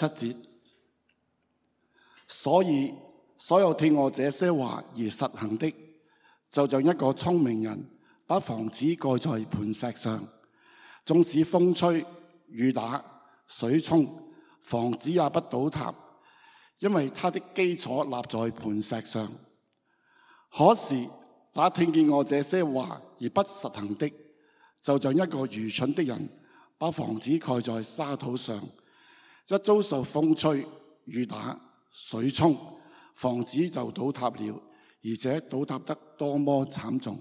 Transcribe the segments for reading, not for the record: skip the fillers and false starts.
7節。所以所有聽我這些話而實行的，就像一個聰明人把房子蓋在磐石上，縱使風吹雨打水沖，房子也不倒塌，因為它的基礎立在磐石上。可是那聽見我這些話而不實行的，就像一個愚蠢的人把房子蓋在沙土上，一遭受風吹雨打水沖，房子就倒塌了，而且倒塌得多麼慘重。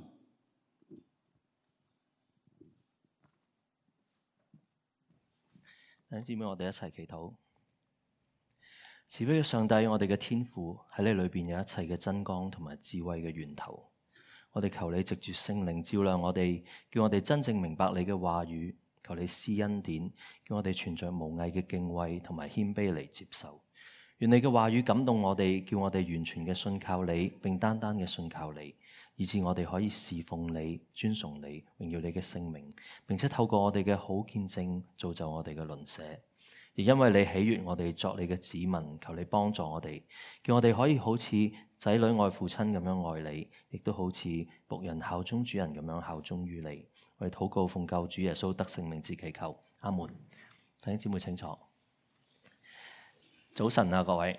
弟兄姊妹，我哋一齊祈禱。慈悲嘅上帝，我哋嘅天父，喺你裏邊有一切嘅真光同埋智慧嘅源頭。我哋求你藉住聖靈照亮我哋，叫我哋真正明白你嘅話語。求你施恩典，叫我哋存着無偽嘅敬畏同埋謙卑嚟接受。願你嘅話語感動我哋，叫我哋完全嘅信靠你，並單單嘅信靠你，以致我哋可以侍奉你、尊崇你、榮耀你嘅聖名，並且透過我哋嘅好見證造就我哋嘅鄰舍。而因為你喜悅我哋作你嘅子民，求你幫助我哋，叫我哋可以好似仔女愛父親咁樣愛你，亦都好似僕人效忠主人咁樣效忠於你。我哋禱告奉救主耶穌得勝名字祈求，阿門。弟兄姊妹請坐。早晨啊，各位。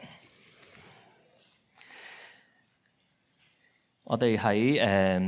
我哋喺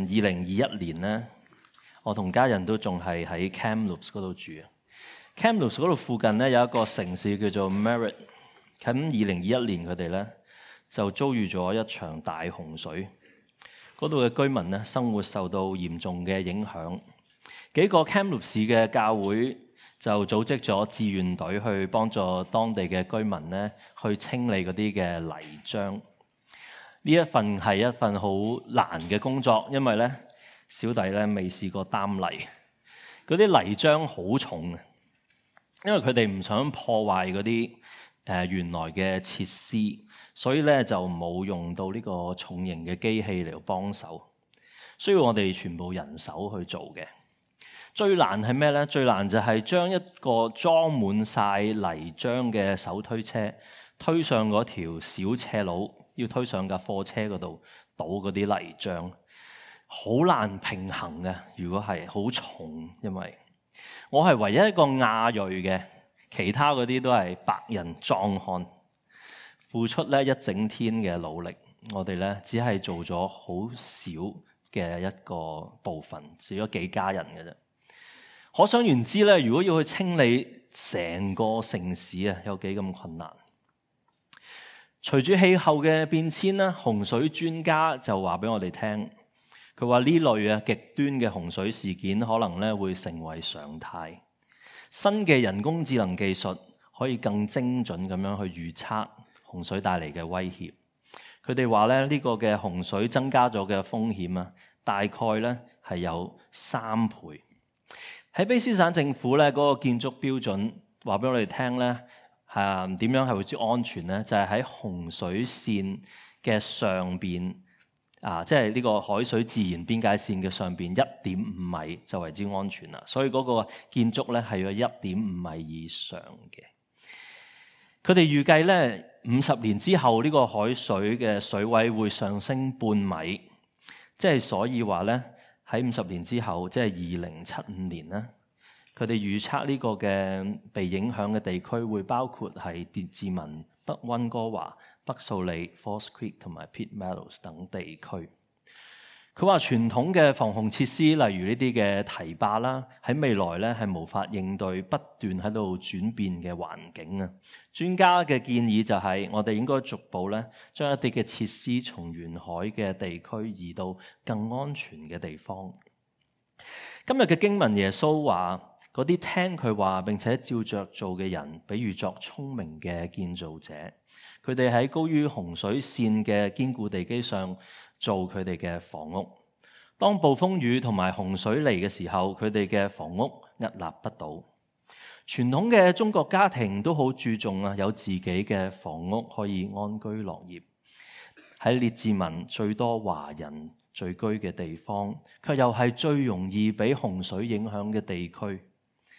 2021年咧，我同家人都仲係喺 Kamloops 嗰度住。Kamloops 嗰度附近咧有一個城市叫做 Merritt。喺2021年佢哋咧就遭遇咗一場大洪水，嗰度嘅居民咧生活受到嚴重嘅影響。幾個 Kamloops 市嘅教會就組織咗志願隊去幫助當地嘅居民咧去清理嗰啲嘅泥漿。呢一份係一份好難嘅工作，因為咧小弟咧未試過擔泥，嗰啲泥漿好重，因為佢哋唔想破壞嗰啲原來嘅設施，所以咧就冇用到呢個重型嘅機器嚟幫手，需要我哋全部人手去做嘅。最難係咩咧？最難就係將一個裝滿晒泥漿嘅手推車推上嗰條小斜路，要推上架貨車嗰度倒嗰啲泥漿，好難平衡嘅。如果係好重，因為我係唯一一個亞裔嘅，其他嗰啲都係白人壯漢，付出咧一整天嘅努力，我哋咧只係做咗好少嘅一個部分，少咗幾家人嘅啫。可想而知咧，如果要去清理成個城市啊，有幾咁困難。隨住氣候嘅變遷咧，洪水專家就話俾我哋聽，佢話呢類極端嘅洪水事件可能咧會成為常態。新嘅人工智能技術可以更精準咁樣去預測洪水帶嚟嘅威脅。佢哋話咧呢個嘅洪水增加咗嘅風險啊，大概咧係有3倍。喺卑詩省政府咧嗰個建築標準話俾我哋聽咧，點樣係會最安全咧？就係喺洪水線嘅上邊即係呢個海水自然邊界線嘅上邊1.5米就為之安全啦。所以嗰個建築咧係要1.5米以上嘅。佢哋預計咧50年之後呢個海水嘅水位會上升半米，即係所以話咧。喺50年之後，即係2075年咧，佢哋預測呢個嘅被影響嘅地區會包括係列治文、北溫哥華、北素里、False Creek 同埋 Pitt Meadows 等地區。佢話傳統嘅防洪設施，例如呢啲嘅堤壩啦，喺未來咧係無法應對不斷喺度轉變嘅環境啊。專家嘅建議就係我哋應該逐步咧將一啲嘅設施從沿海嘅地區移到更安全嘅地方。今日嘅經文耶穌話，嗰啲聽佢話並且照着做嘅人，比喻作聰明嘅建造者，佢哋喺高於洪水線嘅堅固地基上做佢哋嘅房屋。當暴風雨同埋洪水嚟嘅時候，佢哋嘅房屋屹立不倒。傳統嘅中國家庭都好注重有自己嘅房屋可以安居樂業。喺列治文最多華人聚居嘅地方，卻又係最容易俾洪水影響嘅地區。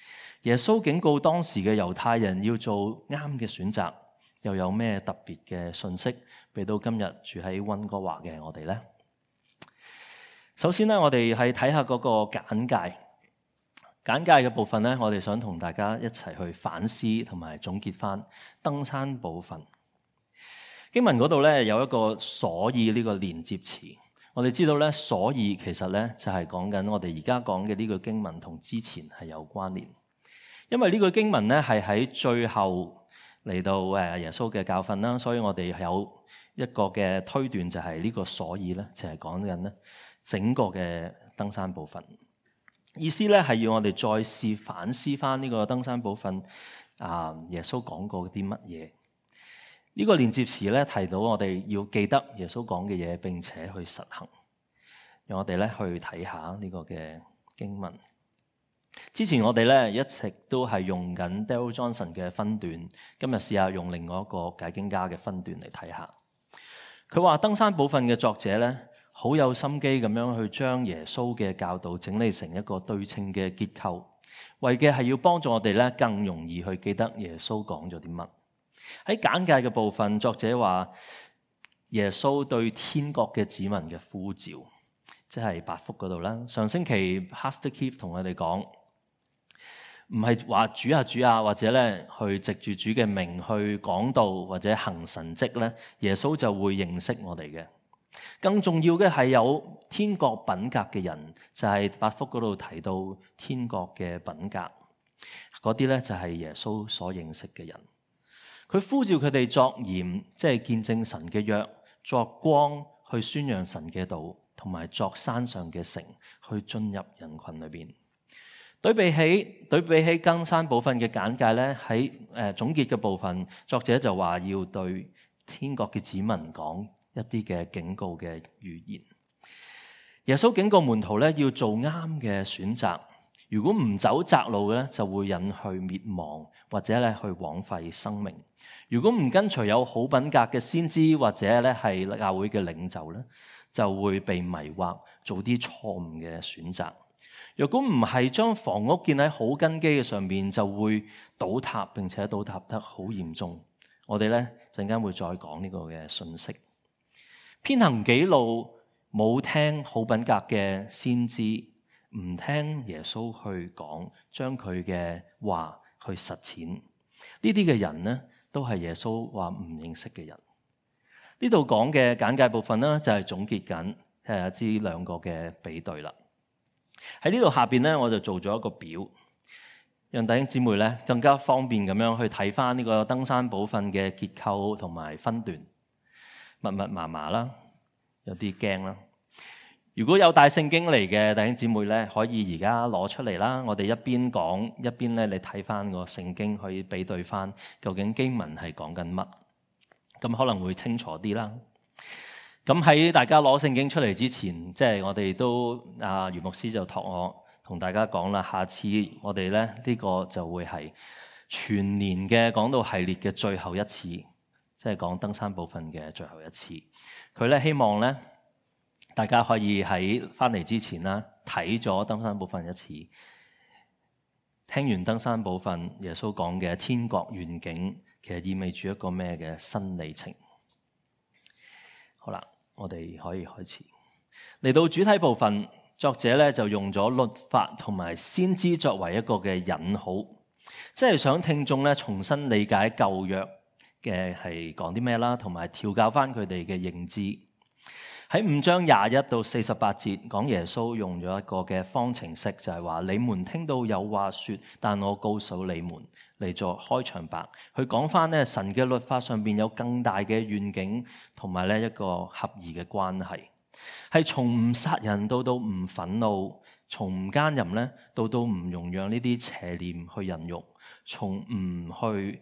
耶穌警告當時嘅猶太人要做啱嘅選擇，又有咩特別嘅信息俾到今日住喺溫哥華嘅我哋呢？首先呢，我哋係睇下嗰個簡介。簡介嘅部分呢，我哋想同大家一齊去反思同埋總結翻登山寶訓。經文嗰度呢，有一個所以呢個連接詞，我哋知道呢，所以其實呢，就係講緊我哋而家講嘅呢個經文同之前係有關聯，因為呢個經文呢，係喺最後嚟到耶穌嘅教訓啦，所以我哋有一個嘅推斷就係呢個所以呢，就係講緊呢整個嘅登山寶訓。意思咧係要我哋再試反思翻呢個登山寶訓耶穌講過啲乜嘢？呢個連接詞咧提到我哋要記得耶穌講嘅嘢，並且去實行。讓我哋咧去睇下呢個嘅經文。之前我哋咧一直都係用緊 Darrell Johnson 嘅分段，今日試下用另外一個解經家嘅分段嚟睇下。佢話登山寶訓嘅作者咧，好有心機咁樣去將耶穌嘅教導整理成一個對稱嘅結構，為嘅係要幫助我哋咧更容易去記得耶穌講咗啲乜。喺簡介嘅部分，作者話耶穌對天國嘅子民嘅呼召，即係八福嗰度啦。上星期 Pastor Keith 同我哋講，唔係話主啊，或者咧去藉住主嘅名去講道或者行神蹟咧，耶穌就會認識我哋嘅。更重要嘅係有天國品格嘅人，就係八福嗰度提到天國嘅品格，嗰啲咧就係耶穌所認識嘅人。佢呼召佢哋作鹽，即係見證神嘅約；作光，去宣揚神嘅道；同埋作山上嘅城，去進入人群裏邊。對比起登山寶訓嘅簡介咧，喺總結嘅部分，作者就話要對天國嘅子民講一啲嘅警告嘅預言。耶穌警告門徒咧要做啱嘅選擇，如果唔走窄路咧，就會引去滅亡，或者咧去枉費生命。如果唔跟隨有好品格嘅先知或者咧係教會嘅領袖咧，就會被迷惑，做啲錯誤嘅選擇。如果唔係將房屋建喺好根基嘅上面，就會倒塌，並且倒塌得好嚴重。我哋咧陣間會再講呢個嘅信息。偏行己路，冇聽好品格嘅先知，唔聽耶穌去講，將佢嘅話去實踐，呢啲嘅人呢，都係耶穌話唔認識嘅人。呢度講嘅簡介部分呢，就係總結緊知兩個嘅比對啦。喺呢度下邊咧，我就做咗一個表，讓弟兄姊妹咧更加方便咁樣去睇翻呢個登山寶訓嘅結構同埋分段，密密麻麻啦，有啲驚啦。如果有帶聖經嚟嘅弟兄姊妹咧，可以而家攞出嚟啦。我哋一邊講一邊咧，你睇翻個聖經，可以比對翻究竟經文係講緊乜，咁可能會清楚啲啦。咁喺大家攞聖經出嚟之前，即係我哋都余牧師就託我同大家講啦，下次我哋咧呢個就會係全年嘅講道系列嘅最後一次，即係講登山寶訓嘅最後一次。佢咧希望咧大家可以喺翻嚟之前啦睇咗登山寶訓一次，聽完登山寶訓耶穌講嘅天國願景，其實意味住一個咩嘅新里程。好啦。我哋可以開始嚟到主體部分，作者咧就用咗律法同埋先知作為一個嘅引號，即係想聽眾咧重新理解舊約嘅係講啲咩啦，同埋調教翻佢哋嘅認知。喺5章21到48節講耶穌用咗一個嘅方程式，就係話你們聽到有話說，但我告訴你們，嚟做開場白，去講翻咧神嘅律法上邊有更大嘅願景，同埋咧一個合宜嘅關係，係從唔殺人到唔憤怒，從唔奸淫咧到唔容讓呢啲邪念去孕育，從唔去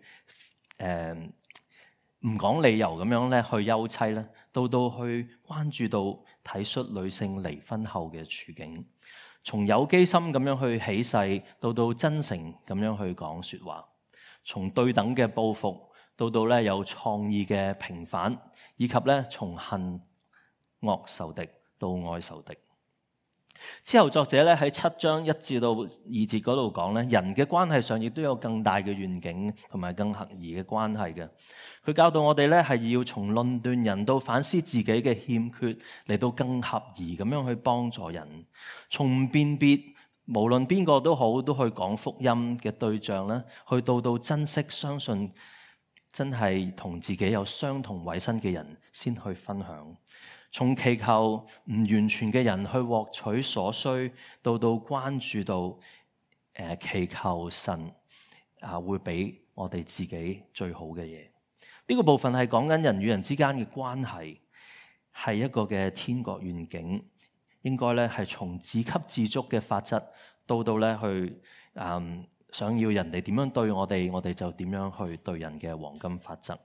唔講理由咁樣咧去休妻咧，到去關注到體恤女性離婚後嘅處境，從有機心咁樣去起誓，到真誠咁樣去講說話，從對等嘅報復到咧有創意嘅平反，以及咧從恨惡仇敵到愛仇敵。 之後作者咧喺7章1至到2節嗰度講咧，人嘅關係上亦都有更大嘅願景同埋更合宜嘅關係嘅。佢教導我哋咧係要從論斷人到反思自己嘅欠缺，嚟到更合宜咁樣去幫助人。從辨別無論邊個都好，都去講福音嘅對象咧，去到珍惜相信真係同自己有相同委身嘅人先去分享。從祈求唔完全嘅人去獲取所需，到關注到祈求神會俾我哋自己最好嘅嘢。呢個部分係講緊人與人之間嘅關係，係一個嘅天國願景，應該咧係從自給自足嘅法則，到咧去想要人哋點樣對我哋，我哋就點樣去對人嘅黃金法則。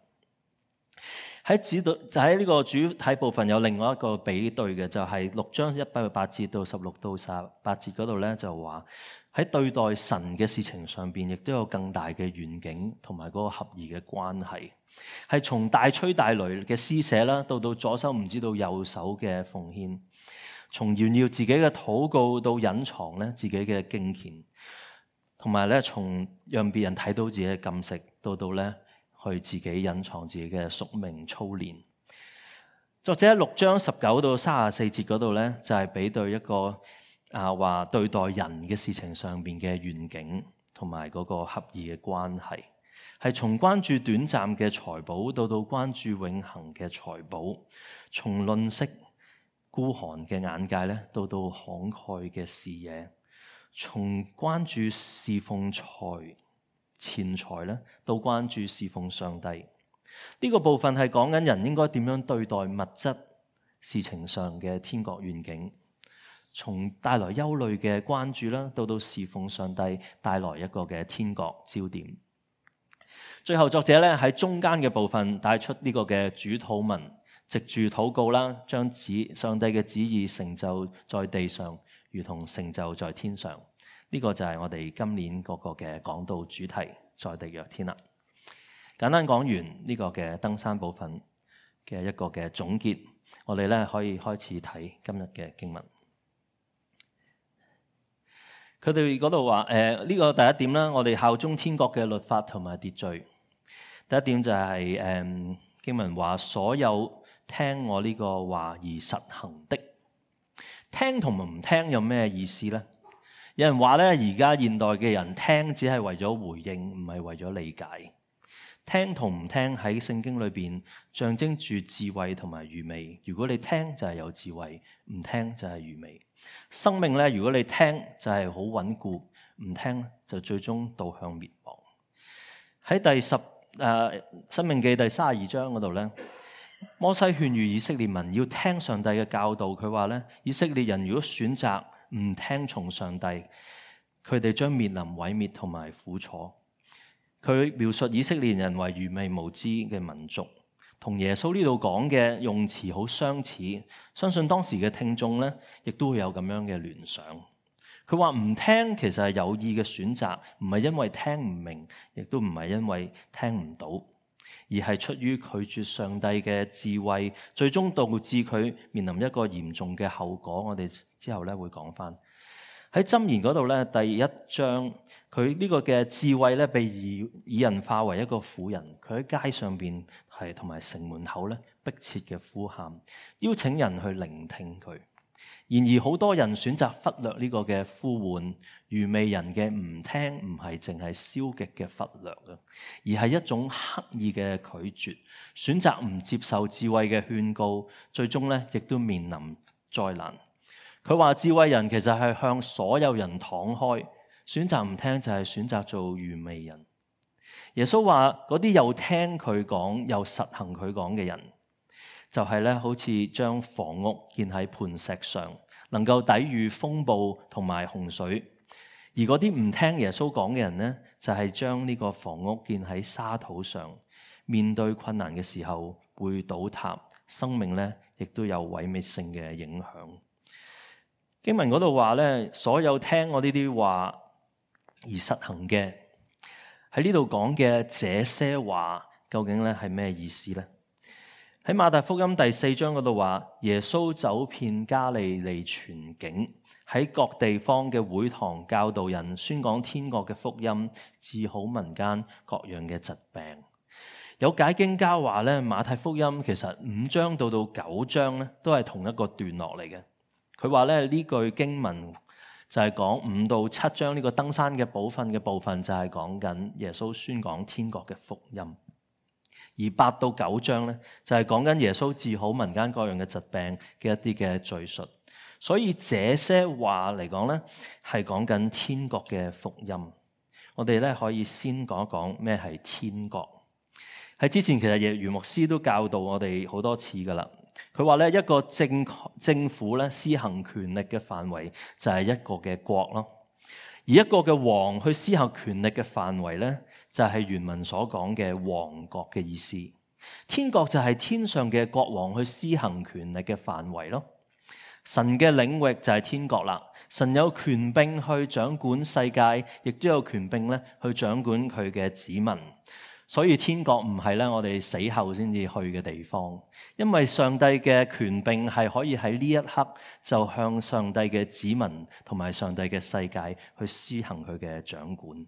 喺呢個主體部分有另外一個比對嘅，就係6章108節到16到18節嗰度咧，就話喺對待神嘅事情上邊，亦都有更大嘅願景同埋嗰個合宜嘅關係，係從大吹大擂嘅施捨啦，到左手唔知道右手嘅奉獻，從炫耀自己嘅禱告到隱藏咧自己嘅敬虔，同埋咧從讓別人睇到自己嘅禁食，到咧去自己隱藏自己嘅屬命操練。作者喺6章19到34節嗰度咧，就係比對一個話對待人嘅事情上邊嘅願景同埋嗰個合宜嘅關係，係從關注短暫嘅財寶到關注永恆嘅財寶，從吝嗇孤寒嘅眼界咧，到慷慨嘅視野，從關注侍奉錢財咧，到關注侍奉上帝。呢個部分係講緊人應該點樣對待物質事情上嘅天國願景，從帶來憂慮嘅關注啦，到侍奉上帝帶來一個嘅天國焦點。最後作者咧喺中間嘅部分帶出呢個嘅主禱文，藉住禱告啦，將上帝嘅旨意成就在地上，如同成就在天上。呢個就係我哋今年嗰個嘅講道主題，在地若天啦。簡單講完呢個嘅登山部分嘅一個嘅總結，我哋咧可以開始睇今日嘅經文。佢哋嗰度話呢個第一點啦，我哋效忠天國嘅律法同埋秩序。第一點就係經文話，所有聽我呢個話而實行的。聽同唔聽有咩意思呢？有人話咧，而家現代嘅人聽只係為咗回應，唔係為咗理解。聽同唔聽喺聖經裏邊象徵住智慧同埋愚昧。如果你聽就係有智慧，唔聽就係愚昧。生命咧，如果你聽就係好穩固，唔聽就最終導向滅亡。喺申命記第32章嗰度咧，摩西勸喻以色列民要聽上帝嘅教導。佢話咧，以色列人如果選擇唔聽從上帝，佢哋將面臨毀滅同埋苦楚。佢描述以色列人為愚昧無知嘅民族，同耶穌呢度講嘅用詞好相似。相信當時嘅聽眾咧，亦都會有咁樣嘅聯想。佢話唔聽其實係有意嘅選擇，唔係因為聽唔明，亦都唔係因為聽唔到，而係出於拒絕上帝嘅智慧，最終導致佢面臨一個嚴重嘅後果。我哋之後咧會講翻喺箴言嗰度咧，第1章佢呢個嘅智慧咧被擬人化為一個婦人，佢喺街上邊係同埋城門口咧迫切嘅呼喊，邀請人去聆聽佢。然而好多人選擇忽略呢個嘅呼喚，愚昧人嘅唔聽唔係淨係消極嘅忽略啊，而係一種刻意嘅拒絕，選擇唔接受智慧嘅勸告，最終咧亦都面臨災難。佢話智慧人其實係向所有人敞開，選擇唔聽就係選擇做愚昧人。耶穌話嗰啲又聽佢講又實行佢講嘅人，就係咧好似將房屋建喺磐石上，能夠抵禦風暴同埋洪水；而嗰啲唔聽耶穌講嘅人呢，就係將呢個房屋建喺沙土上，面對困難嘅時候會倒塌，生命咧亦都有毀滅性嘅影響。經文嗰度話咧，所有聽我呢啲話而實行嘅，喺呢度講嘅這些話究竟咧係咩意思呢？ 喺馬太福音第4章嗰度話，耶穌走遍加利利全境，喺各地方嘅會堂教導人，宣講天國嘅福音，治好民間各樣嘅疾病。有解經家話咧，馬太福音其實5章到9章咧都係同一個段落嚟嘅。佢話咧，呢句經文就係講5到7章呢個登山嘅部分就係講緊耶穌宣講天國嘅福音，而8到9章咧就係講緊耶穌治好民間各樣嘅疾病嘅一啲嘅敘述。所以這些話嚟講咧係講緊天國嘅福音。我哋咧可以先講一講咩係天國。喺之前其實余牧師都教導我哋好多次噶啦。佢話咧，一個政府咧施行權力嘅範圍就係一個嘅國咯，而一個嘅王去施行權力嘅範圍咧就係原文所講嘅王國嘅意思。天國就係天上嘅國王去施行權力嘅範圍咯。神嘅領域就係天國啦。神有權柄去掌管世界，亦都有權柄咧去掌管佢嘅子民。所以天國唔係咧我哋死後先至去嘅地方，因為上帝嘅權柄係可以喺呢一刻就向上帝嘅子民同埋上帝嘅世界去施行佢嘅掌管。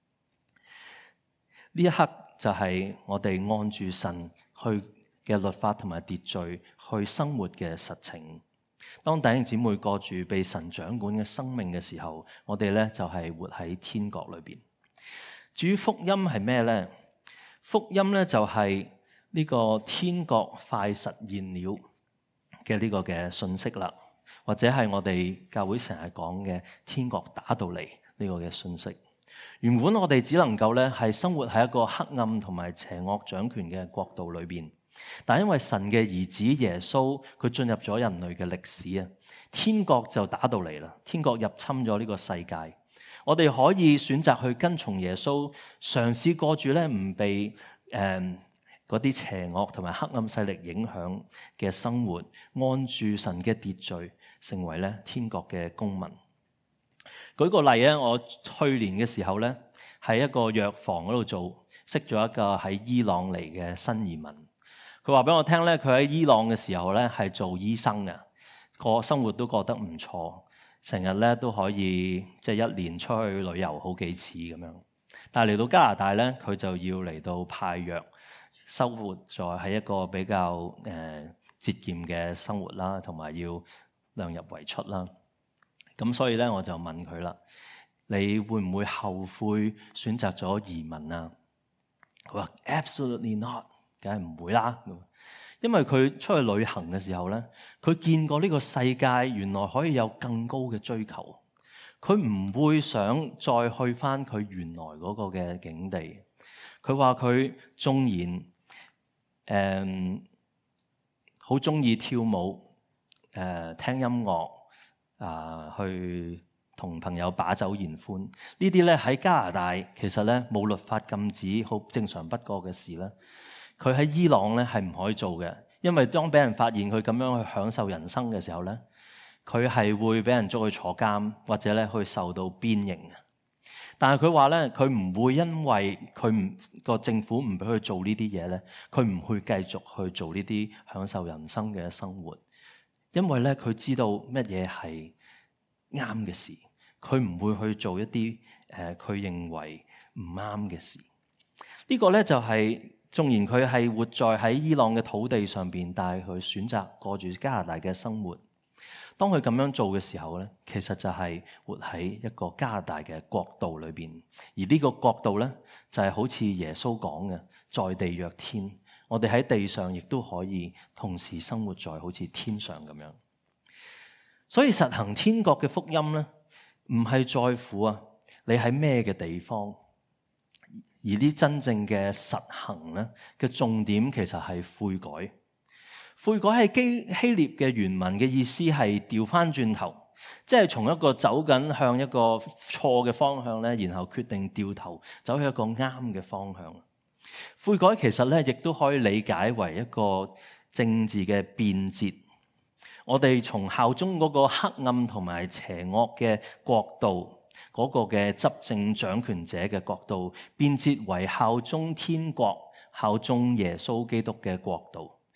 呢一刻就係我哋按住神去嘅律法同埋秩序去生活嘅實情。當弟兄姊妹過住被神掌管嘅生命嘅時候，我哋咧就係活喺天國裏邊。至於福音係咩呢？福音咧就係呢個天國快實現了嘅呢個嘅信息啦，或者係我哋教會成日講嘅天國打到嚟呢個嘅信息。原本我哋只能夠咧係生活喺一個黑暗同埋邪惡掌權嘅國度裏邊，但因為神嘅兒子耶穌佢進入咗人類嘅歷史啊，天國就打到嚟啦，天國入侵咗呢個世界。我哋可以選擇去跟從耶穌，嘗試過住咧唔被嗰啲邪惡同埋黑暗勢力影響嘅生活，按住神嘅秩序，成為咧天國嘅公民。舉個例咧，我去年嘅時候咧喺一個藥房嗰度做，識咗一個喺伊朗嚟嘅新移民。佢話俾我聽咧，佢喺伊朗嘅時候咧係做醫生嘅，個生活都過得唔錯。成日咧都可以1年出去旅遊好幾次咁樣，但係嚟到加拿大咧，佢就要嚟到派藥，生活在喺一個比較節儉嘅生活啦，同埋要量入為出啦。咁所以咧，我就問佢啦：你會唔會後悔選擇咗移民啊？佢話 Absolutely not， 梗係唔會啦。因為佢出去旅行嘅時候咧，佢見過呢個世界原來可以有更高嘅追求，佢唔會想再去返佢原來嗰個嘅境地。佢話佢縱然好鍾意跳舞、聽音樂去同朋友把酒言歡，呢啲咧喺加拿大其實咧冇律法禁止，好正常不過嘅事啦。佢喺伊朗咧係唔可以做嘅，因為當俾人發現佢咁樣去享受人生嘅時候咧，佢係會俾人捉去坐監，或者咧去受到鞭刑嘅。但係佢話咧，佢唔會因為個政府唔俾佢做呢啲嘢咧，佢唔會繼續去做呢啲享受人生嘅生活，因為咧佢知道乜嘢係啱嘅事，佢唔會去做一啲佢認為唔啱嘅事。呢個咧就係縱然佢係活在喺伊朗嘅土地上邊，但係佢選擇過住加拿大嘅生活。當佢咁樣做嘅時候咧，其實就係活喺一個加拿大嘅國度裏邊。而呢個國度咧，就係好似耶穌講嘅，在地若天。我哋喺地上亦都可以同時生活在好似天上咁樣。所以實行天國嘅福音咧，唔係在乎你喺咩嘅地方。而啲真正嘅實行咧嘅重點其實係悔改。悔改係希臘嘅原文嘅意思係調翻轉頭，即係從一個走緊向一個錯嘅方向咧，然後決定掉頭走去一個啱嘅方向。悔改其實咧亦都可以理解為一個政治嘅變節。我哋從效忠嗰個黑暗同埋邪惡嘅國度，嗰個嘅執政掌權者嘅國度，變節為效忠天國、效忠耶穌基督嘅國度。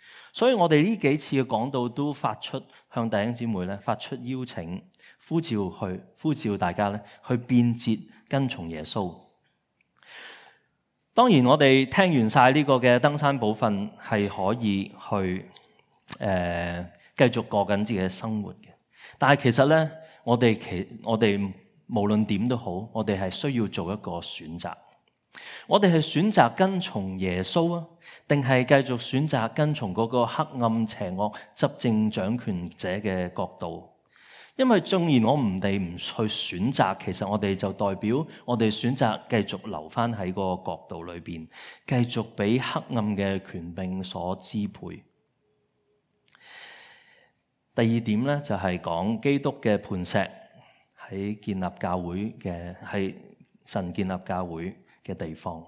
所以我哋呢幾次嘅講道都發出向弟兄姊妹咧發出邀請，呼召大家咧去變節跟從耶穌。當然我哋聽完晒呢個嘅登山寶訓係可以去繼續過緊自己嘅生活嘅，但係其實咧我哋無論點都好，我哋係需要做一個選擇。我哋係選擇跟從耶穌啊，定係繼續選擇跟從嗰個黑暗邪惡執政掌權者嘅國度？因為縱然我哋唔去選擇，其實我哋就代表我哋選擇繼續留返喺嗰個國度裏邊，繼續俾黑暗嘅權柄所支配。第二點咧就係講基督嘅磐石喺建立教會嘅，係神建立教會嘅地方。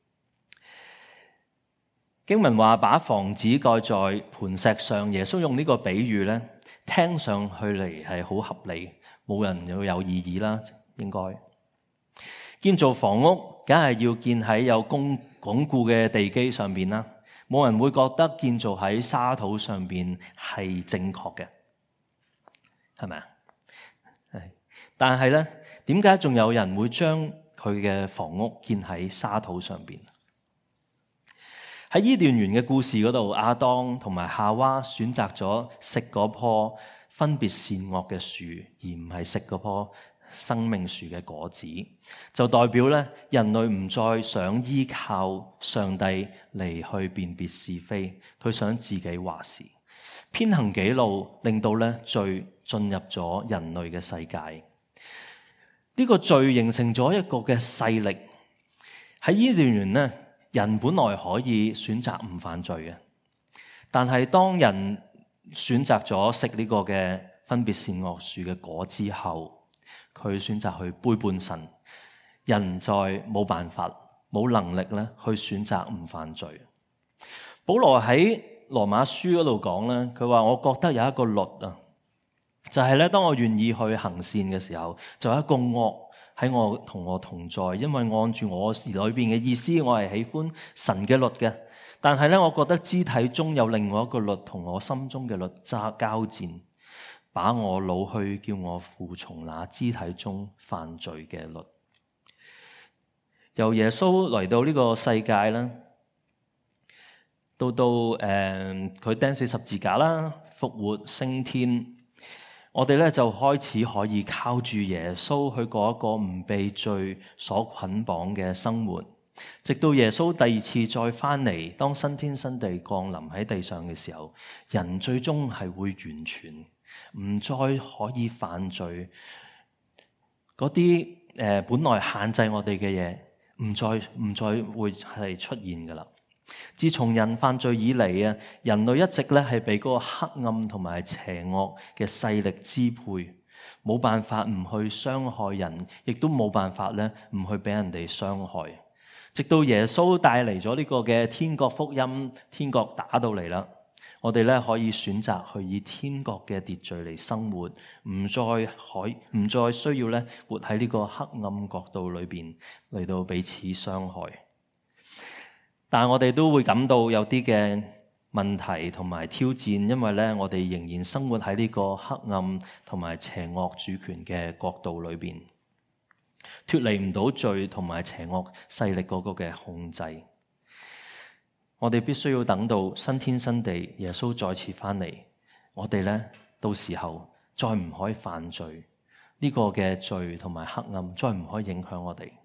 經文話把房子蓋在磐石上，耶穌用呢個比喻咧，聽上去嚟係好合理，冇人要有異議啦。應該建造房屋，梗係要建喺有鞏固嘅地基上邊啦。冇人會覺得建造喺沙土上邊係正確嘅，係咪啊？係。但係咧，點解仲有人會將佢嘅房屋建喺沙土上邊？喺伊甸園嘅故事嗰度，亞當同埋夏娃選擇咗食嗰棵分別善惡嘅樹，而唔係食嗰棵生命樹嘅果子，就代表咧人類唔再想依靠上帝嚟去辨別是非，佢想自己話事，偏行己路，令到咧罪進入咗人類嘅世界。呢個罪形成咗一個嘅勢力。喺伊甸園咧，人本來可以選擇唔犯罪嘅，但係當人選擇咗食呢個嘅分別善惡樹嘅果之後，佢選擇去背叛神，人再冇辦法、冇能力咧去選擇唔犯罪。保羅喺羅馬書嗰度講咧，佢話我覺得有一個律啊，就係咧當我願意去行善嘅時候，就有一個惡喺我同在，因為按住我裏邊嘅意思，我係喜歡神嘅律嘅。但係咧，我覺得肢體中有另外一個律同我心中嘅律交戰，把我擄去，叫我服從那肢體中犯罪嘅律。由耶穌嚟到呢個世界啦，到佢釘死十字架啦，復活升天。我哋咧就開始可以靠住耶穌去過一個唔被罪所捆綁嘅生活，直到耶穌第二次再翻嚟，當新天新地降臨喺地上嘅時候，人最終係會完全唔再可以犯罪。嗰啲本來限制我哋嘅嘢，唔再會係出現噶啦。自從人犯罪以嚟啊，人類一直咧係被嗰個黑暗同埋邪惡嘅勢力支配，冇辦法唔去傷害人，亦都冇辦法咧唔去俾人哋傷害。直到耶穌帶嚟咗呢個嘅天國福音，天國打到嚟啦，我哋咧可以選擇去以天國嘅秩序嚟生活，唔再需要咧活喺呢個黑暗國度裏邊嚟到彼此傷害。但係我哋都會感到有啲嘅問題同埋挑戰，因為咧我哋仍然生活喺呢個黑暗同埋邪惡主權嘅國度裏邊，脫離唔到罪同埋邪惡勢力嗰個嘅控制。我哋必須要等到新天新地，耶穌再次翻嚟，我哋咧到時候再唔可以犯罪，呢個嘅罪同埋黑暗再唔可以影響我哋。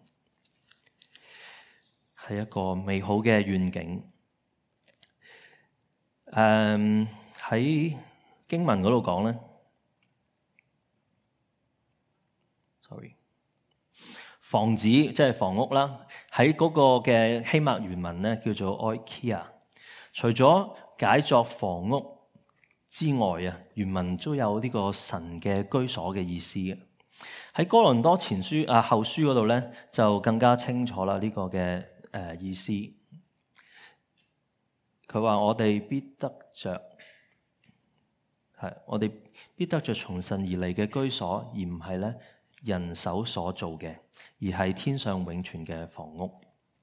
係一個美好嘅願景。喺經文嗰度講咧房子即係房屋啦，喺嗰個嘅希臘原文咧叫做 oikia。除咗解作房屋之外啊，原文都有呢個神嘅居所嘅意思嘅。喺哥林多前書後書嗰度咧就更加清楚啦，呢個嘅意思。佢話我哋必得着從神而嚟嘅居所，而唔係咧人手所做嘅，而係天上永存嘅房屋。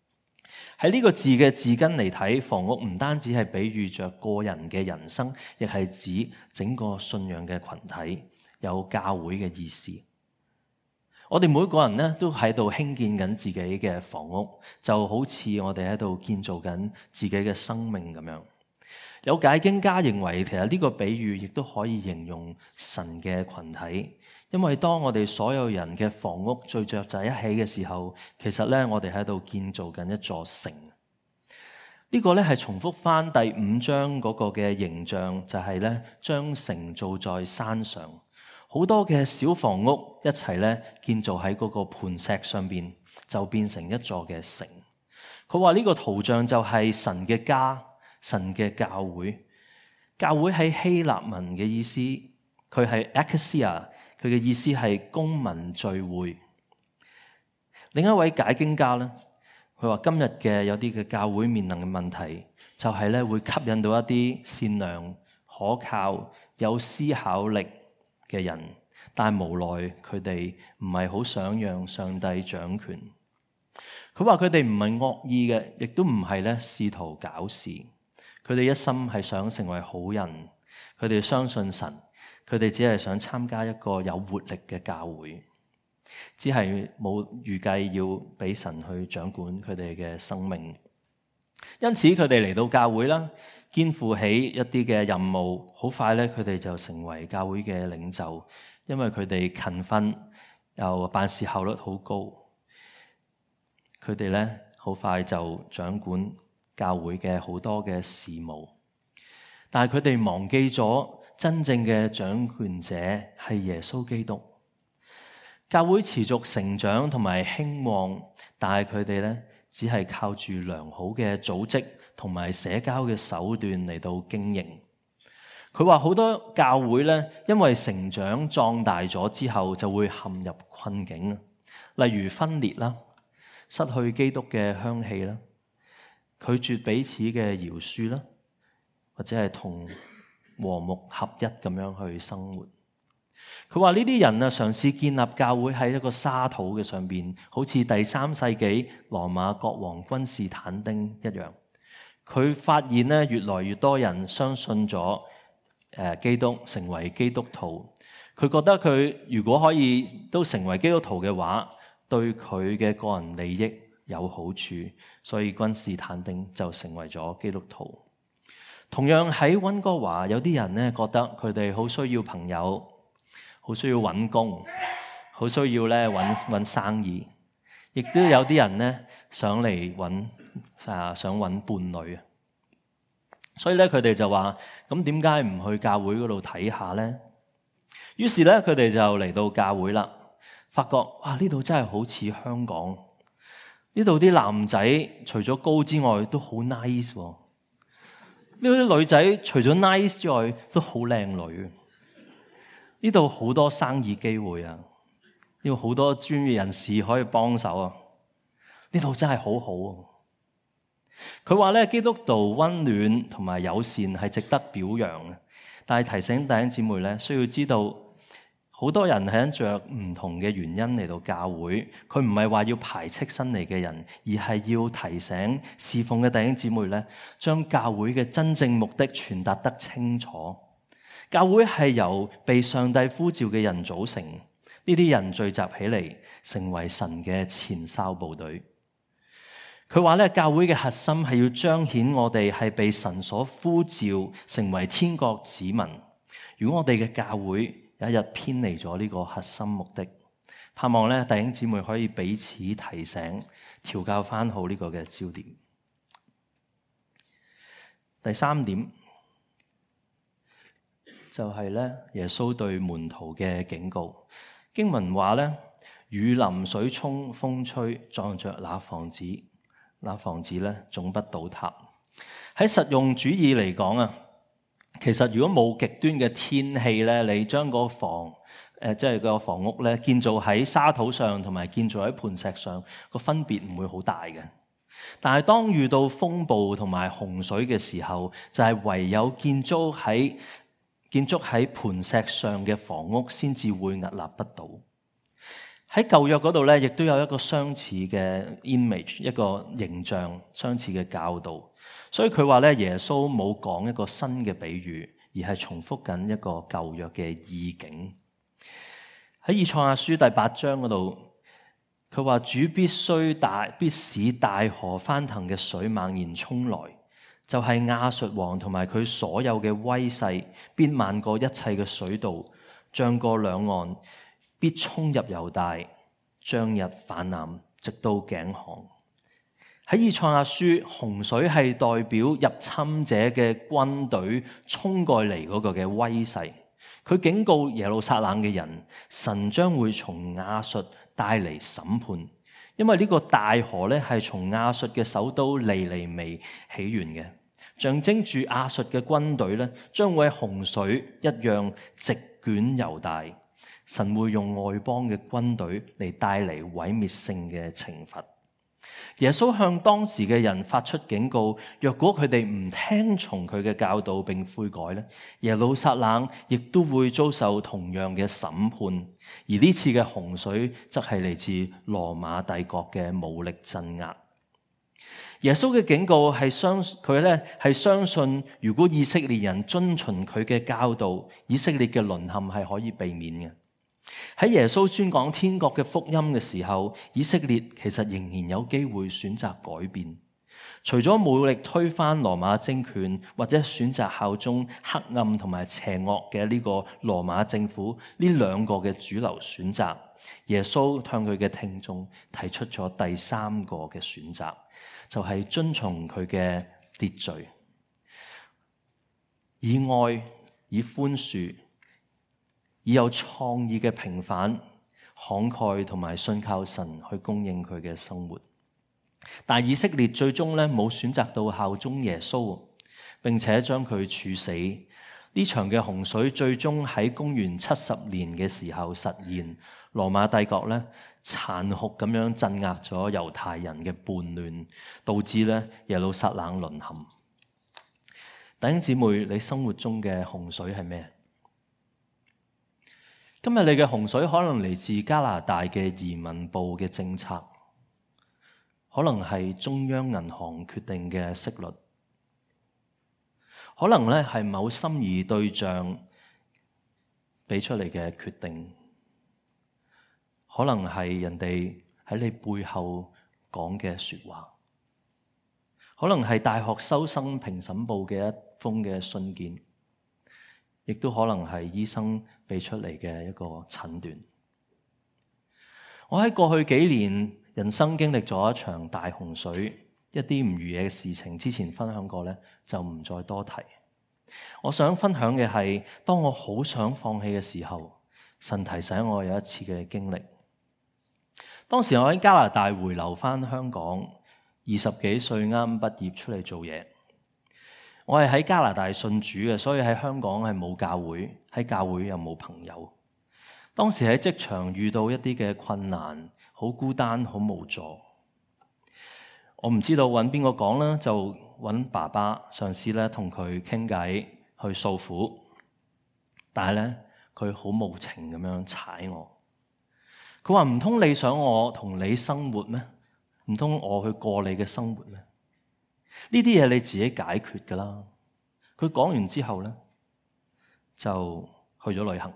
喺呢個字嘅字根嚟睇，房屋唔單止係比喻着個人嘅人生，亦係指整個信仰嘅群體，有教會嘅意思。我哋每個人咧都喺度興建緊自己嘅房屋，就好似我哋喺度建造緊自己嘅生命咁樣。有解經家認為，其實呢個比喻亦都可以形容神嘅群體，因為當我哋所有人嘅房屋聚着在一起嘅時候，其實咧我哋喺度建造緊一座城。呢個咧係重複翻第5章嗰個嘅形象，就係咧將城造在山上。好多嘅小房屋一齊咧建造喺嗰個磐石上邊，就變成一座嘅城。佢話呢個圖像就係神嘅家，神嘅教會。教會喺希臘文嘅意思，佢係 ekklesia， 佢嘅意思係公民聚會。另一位解經家咧，佢話今日嘅有啲嘅教會面臨嘅問題，就係咧會吸引到一啲善良、可靠、有思考力嘅人，但係無奈佢哋唔係好想讓上帝掌權。佢話佢哋唔係惡意嘅，亦都唔係咧試圖搞事。佢哋一心係想成為好人，佢哋相信神，佢哋只係想參加一個有活力嘅教會，只係冇預計要俾神去掌管佢哋嘅生命。因此佢哋嚟到教會啦，肩負起一啲嘅任務，好快咧佢哋就成為教會嘅領袖，因為佢哋勤奮又辦事效率好高，佢哋咧好快就掌管教會嘅好多嘅事務。但係佢哋忘記咗真正嘅掌權者係耶穌基督。教會持續成長同埋興旺，但係佢哋咧只係靠住良好嘅組織同埋社交嘅手段嚟到經營。佢話好多教會咧，因為成長壯大咗之後，就會陷入困境，例如分裂啦，失去基督嘅香氣啦，拒絕彼此嘅饒恕啦，或者係同和睦合一咁樣去生活。佢話呢啲人啊，嘗試建立教會喺一個沙土嘅上邊，好似第3世紀羅馬國王君士坦丁一樣。佢發現咧，越來越多人相信咗基督，成為基督徒。佢覺得佢如果可以都成為基督徒嘅話，對佢嘅個人利益有好處，所以君士坦丁就成為咗基督徒。同樣喺溫哥華，有啲人咧覺得佢哋好需要朋友，好需要揾工，好需要咧揾生意，亦都有啲人咧想嚟想揾伴侶啊。所以咧佢哋就話：咁點解唔去教會嗰度睇下咧？於是咧佢哋就嚟到教會啦，發覺哇，呢度真係好似香港，呢度啲男仔除咗高之外都好 nice 喎。呢啲女仔除咗 nice 之外都好靚女。呢度好多生意機會啊！呢度好多專業人士可以幫手啊！呢度真係好好啊！佢話咧，基督徒溫暖同埋友善係值得表揚嘅，但係提醒弟兄姊妹咧，需要知道好多人係因着唔同嘅原因嚟到教會，佢唔係話要排斥新嚟嘅人，而係要提醒侍奉嘅弟兄姊妹咧，將教會嘅真正目的傳達得清楚。教會係由被上帝呼召嘅人組成，呢啲人聚集起嚟，成為神嘅前哨部隊。佢話咧，教會嘅核心係要彰顯我哋係被神所呼召，成為天國子民。如果我哋嘅教會有一日偏離咗呢個核心目的，盼望咧弟兄姊妹可以彼此提醒，調教翻好呢個嘅焦點。第3點就係咧耶穌對門徒嘅警告。經文話咧，雨淋水沖風吹，撞着那房子咧總不倒塌。喺實用主義嚟講啊，其實如果冇極端嘅天氣咧，你將個個房屋咧建造喺沙土上，同埋建造喺磐石上，個分別唔會好大嘅。但係當遇到風暴同埋洪水嘅時候，就係唯有建築喺磐石上嘅房屋先至會屹立不倒。 喺舊約嗰度咧，亦都有一個相似嘅 image， 一個形象相似嘅教導。所以佢話咧，耶穌冇講一個新嘅比喻，而係重複緊一個舊約嘅意境。喺以賽亞書第8章嗰度，佢話主必使大河翻騰嘅水猛然衝來，就係亞述王同埋佢所有嘅威勢，必漫過一切嘅水道，漲過兩岸，必衝入猶大，將日泛濫，直到頸項。喺以賽亞書，洪水係代表入侵者嘅軍隊衝過嚟嗰個嘅威勢。佢警告耶路撒冷嘅人，神將會從亞述帶嚟審判，因為呢個大河咧係從亞述嘅首都尼尼微起源嘅，象徵住亞述嘅軍隊咧將會喺洪水一樣席捲猶大。神會用外邦嘅軍隊嚟帶嚟毀滅性嘅懲罰。耶穌向當時嘅人發出警告，若果佢哋唔聽從佢嘅教導並悔改咧，耶路撒冷亦都會遭受同樣嘅審判。而呢次嘅洪水則係嚟自羅馬帝國嘅武力鎮壓。耶穌嘅警告係相信，如果以色列人遵循佢嘅教導，以色列嘅淪陷係可以避免嘅。喺耶穌宣講天國嘅福音嘅時候，以色列其實仍然有機會選擇改變。除咗武力推翻羅馬政權，或者選擇效忠黑暗同埋邪惡嘅呢個羅馬政府，呢兩個嘅主流選擇，耶穌向佢嘅聽眾提出咗第三個嘅選擇，就係遵從佢嘅秩序，以愛、以寬恕、以有創意嘅平反、慷慨同埋信靠神去供應佢嘅生活。但以色列最終咧冇選擇到效忠耶穌，並且將佢處死。呢場嘅洪水最終喺公元70年嘅時候實現。羅馬帝國咧殘酷咁樣鎮壓咗猶太人嘅叛亂，導致咧耶路撒冷淪陷。弟兄姊妹，你生活中嘅洪水係咩？今日你嘅洪水可能嚟自加拿大嘅移民部嘅政策，可能係中央銀行決定嘅息率，可能咧係某心儀對象俾出嚟嘅決定，可能係人哋喺你背後講嘅說話，可能係大學收生評審部嘅一封嘅信件，亦都可能係醫生俾出嚟嘅一個診斷。我喺過去幾年人生經歷咗一場大洪水，一啲唔如意嘅事情，之前分享過咧，就唔再多提。我想分享嘅係，當我好想放棄嘅時候，神提醒我有一次嘅經歷。當時我喺加拿大回流翻香港，20幾歲啱畢業出嚟做嘢。我係喺加拿大信主嘅，所以喺香港係冇教會，喺教會又冇朋友。當時喺職場遇到一啲嘅困難，好孤單，好無助。我唔知道揾邊個講啦，就揾爸爸嘗試咧同佢傾偈去訴苦，但係咧佢好無情咁樣踩我。佢話唔通你想我同你生活咩？唔通我去過你嘅生活咩？呢啲嘢你自己解決噶啦。佢講完之後咧，就去咗旅行。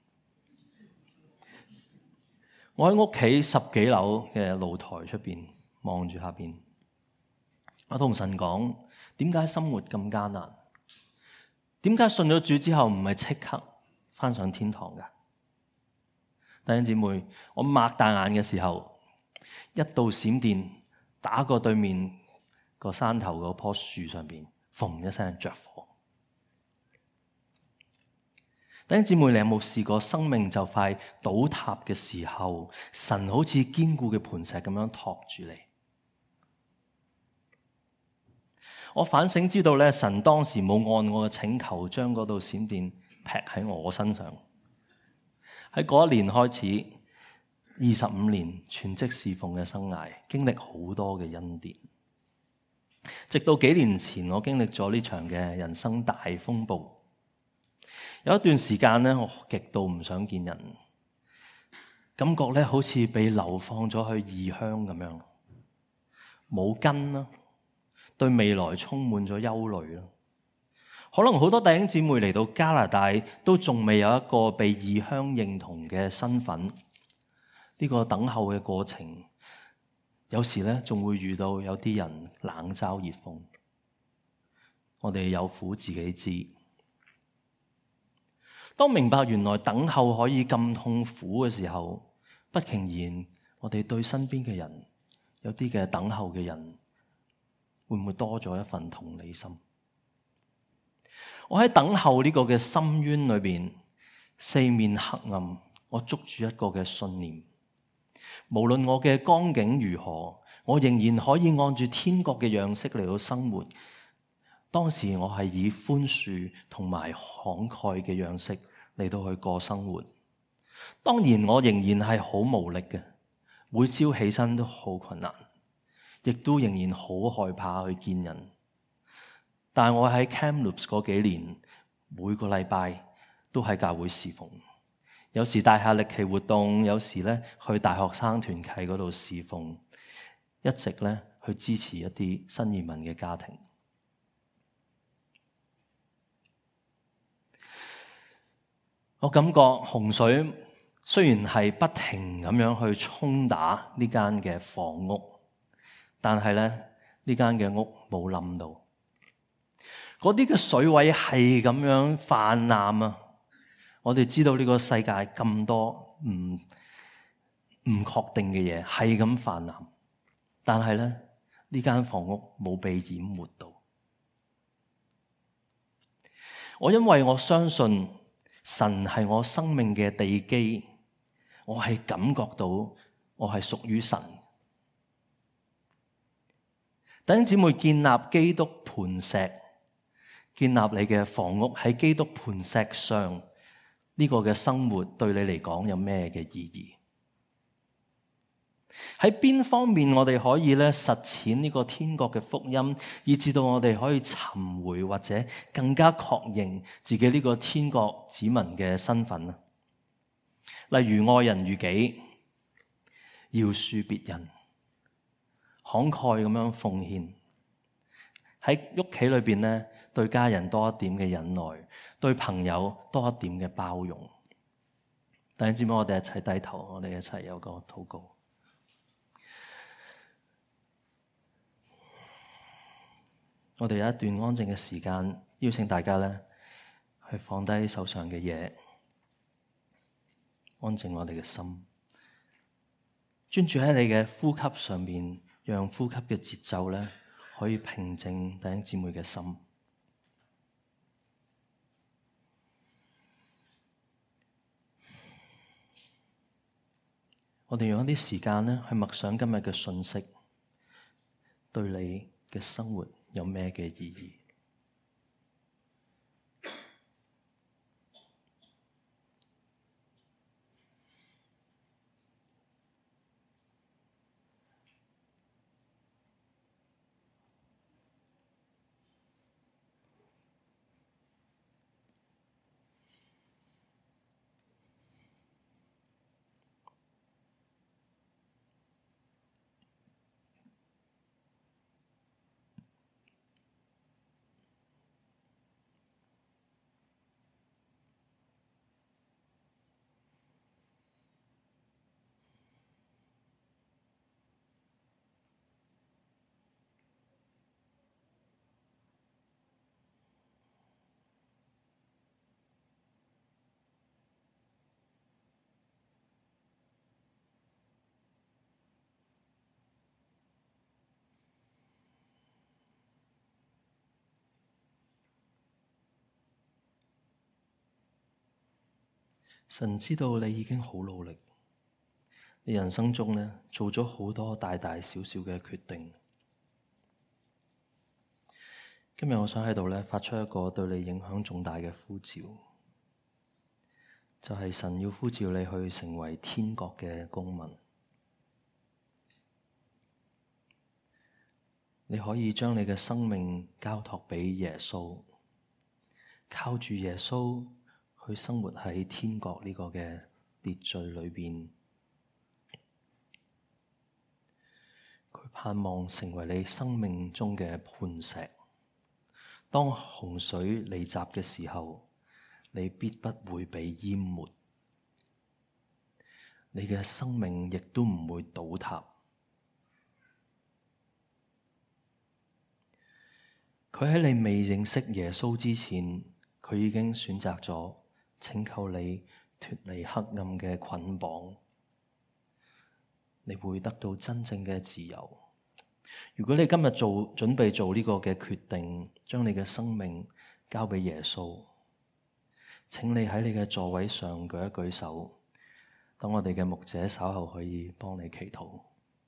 我喺屋企10幾樓嘅露台出邊望住下邊，我同神講：點解生活咁艱難？點解信咗主之後唔係即刻返上天堂噶？弟兄姊妹，我擘大眼嘅時候，一道閃電打過對面個山頭嗰棵樹上邊，嘣一聲着火。弟兄姊妹，你有冇試過生命就快倒塌嘅時候，神好似堅固嘅磐石咁樣托住你？我反省知道咧，神當時冇按我嘅請求將嗰道閃電劈喺我身上。喺嗰一年開始，25年全職侍奉嘅生涯，經歷好多嘅恩典。直到幾年前，我經歷咗呢場嘅人生大風暴。有一段時間咧，我極度唔想見人。 感覺咧好似被流放咗去異鄉咁樣，冇根啦，對未來充滿咗憂慮啦。可能好多弟兄姊妹嚟到加拿大都仲未有一個被異鄉認同嘅身份，呢個等候嘅過程，有時咧仲會遇到有啲人冷嘲熱諷。我哋有苦自己知。當明白原來等候可以咁痛苦嘅時候，不期然我哋對身邊嘅人，有啲嘅等候嘅人，會唔會多咗一份同理心？我喺等候呢個嘅深淵裏邊，四面黑暗，我捉住一個嘅信念，無論我嘅光景如何，我仍然可以按住天國嘅樣式嚟到生活。當時我係以寬恕同埋慷慨嘅樣式嚟到去過生活。當然我仍然係好無力嘅，每朝起身都好困難，亦都仍然好害怕去見人。但係我喺 Kamloops 嗰幾年，每個禮拜都喺教會侍奉，有時帶下歷奇活動，有時咧去大學生團契嗰度侍奉，一直咧去支持一啲新移民嘅家庭。我感覺洪水雖然係不停咁樣去衝打呢間嘅房屋，但係咧呢間嘅屋冇冧到。嗰啲嘅水位係咁樣泛濫啊！我哋知道呢個世界咁多唔確定嘅嘢，係咁泛濫，但係咧呢間房屋冇被淹沒到。因為我相信神係我生命嘅地基，我係感覺到我係屬於神。弟兄姊妹，建立基督磐石，建立你嘅房屋喺基督磐石上，呢個嘅生活對你嚟講有咩嘅意義？喺邊方面我哋可以咧實踐呢個天國嘅福音，以至到我哋可以尋回或者更加確認自己呢個天國子民嘅身份啊？例如愛人如己，饒恕別人，慷慨咁樣奉獻，喺屋企裏邊咧對家人多一點嘅忍耐，對朋友多一點嘅包容。弟兄姊妹，我哋一齊低頭，我哋一齊有個禱告。我哋有一段安靜嘅時間，邀請大家咧去放低手上嘅嘢，安靜我哋嘅心，專注喺你嘅呼吸上面，讓呼吸嘅節奏咧可以平靜弟兄姊妹嘅心。我哋用一啲時間咧去默想今日嘅信息，對你嘅生活有咩嘅意義？神知道你已經好努力，你人生中咧做咗好多大大小小嘅決定。今日我想喺度咧發出一個對你影響重大嘅呼召，就係神要呼召你去成為天國嘅公民。你可以將你嘅生命交託俾耶穌，靠住耶穌去生活喺天國呢個嘅秩序裏邊， 佢盼望成為你生命中嘅磐石。當洪水嚟襲嘅時候，你必不會被淹沒，你嘅生命亦都唔會倒塌。佢喺你未認識耶穌之前，佢已經選擇咗拯救你脫離黑暗嘅捆綁，你會得到真正嘅自由。如果你今日準備做呢個嘅決定，將你嘅生命交俾耶穌，請你喺你嘅座位上舉一舉手，等我哋嘅牧者稍後可以幫你祈禱。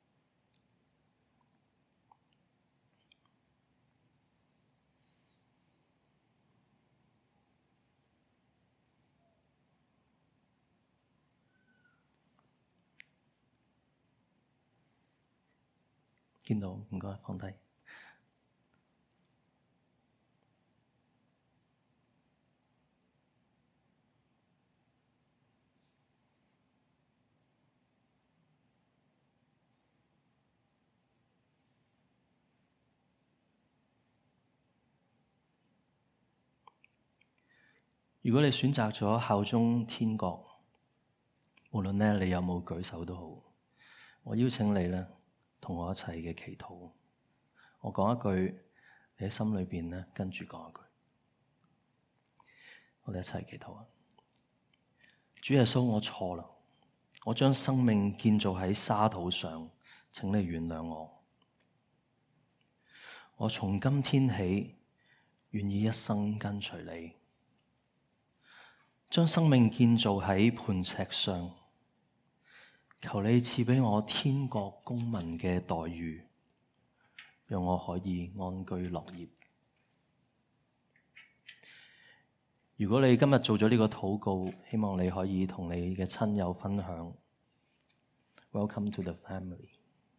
見到，唔該，放低。如果你選擇咗效忠天國，無論咧你有冇舉手都好，我邀請你咧同我一齊嘅祈禱。我講一句，你喺心裏邊咧跟住講一句。我哋一齊祈禱啊！主耶穌，我錯啦，我將生命建造喺沙土上，請你原諒我。我從今天起願意一生跟隨你。將生命建造喺磐石上，求你賜俾我天國公民嘅待遇，讓我可以安居樂業。如果你今日做咗呢個禱告，希望你可以同你嘅親友分享。Welcome to the family。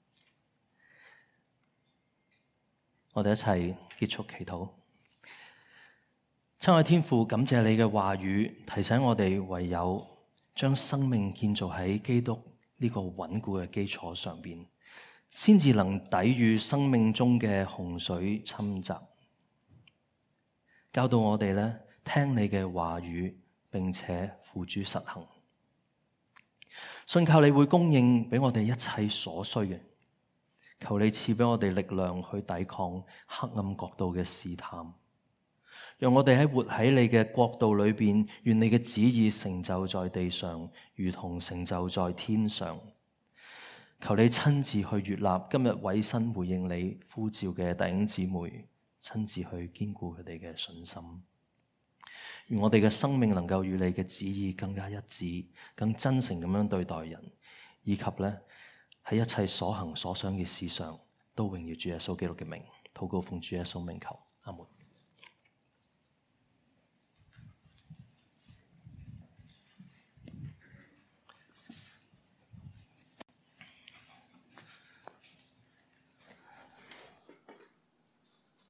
我哋一齊結束祈禱。親愛天父，感謝你嘅話語，提醒我哋唯有將生命建造喺基督呢個穩固嘅基礎上邊，先至能抵禦生命中嘅洪水侵襲。教導我哋咧，聽你嘅話語，並且付諸實行。信靠你會供應俾我哋一切所需嘅，求你賜俾我哋力量去抵抗黑暗國度嘅試探。讓我哋喺活喺你嘅國度裏邊，願你嘅旨意成就在地上，如同成就在天上。求你親自去悅納今日委身回應你呼召嘅弟兄姊妹，親自去堅固佢哋嘅信心。願我哋嘅生命能夠與你嘅旨意更加一致，更真誠咁樣對待人，以及咧喺一切所行所想嘅事上，都榮耀主耶穌基督嘅名。禱告奉主耶穌名求。